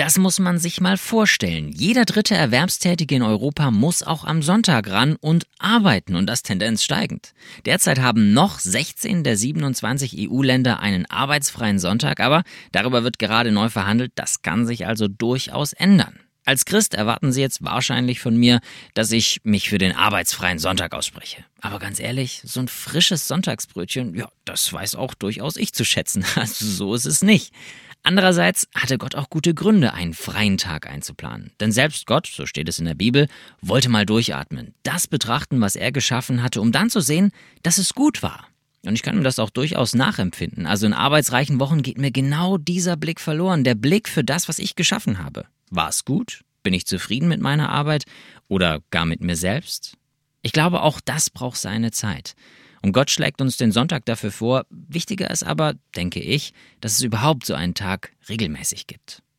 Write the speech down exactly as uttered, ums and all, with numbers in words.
Das muss man sich mal vorstellen. Jeder dritte Erwerbstätige in Europa muss auch am Sonntag ran und arbeiten und das Tendenz steigend. Derzeit haben noch sechzehn der siebenundzwanzig E U-Länder einen arbeitsfreien Sonntag, aber darüber wird gerade neu verhandelt. Das kann sich also durchaus ändern. Als Christ erwarten Sie jetzt wahrscheinlich von mir, dass ich mich für den arbeitsfreien Sonntag ausspreche. Aber ganz ehrlich, so ein frisches Sonntagsbrötchen, ja, das weiß auch durchaus ich zu schätzen. Also so ist es nicht. Andererseits hatte Gott auch gute Gründe, einen freien Tag einzuplanen. Denn selbst Gott, so steht es in der Bibel, wollte mal durchatmen, das betrachten, was er geschaffen hatte, um dann zu sehen, dass es gut war. Und ich kann ihm das auch durchaus nachempfinden. Also in arbeitsreichen Wochen geht mir genau dieser Blick verloren, der Blick für das, was ich geschaffen habe. War es gut? Bin ich zufrieden mit meiner Arbeit oder gar mit mir selbst? Ich glaube, auch das braucht seine Zeit. Und Gott schlägt uns den Sonntag dafür vor. Wichtiger ist aber, denke ich, dass es überhaupt so einen Tag regelmäßig gibt.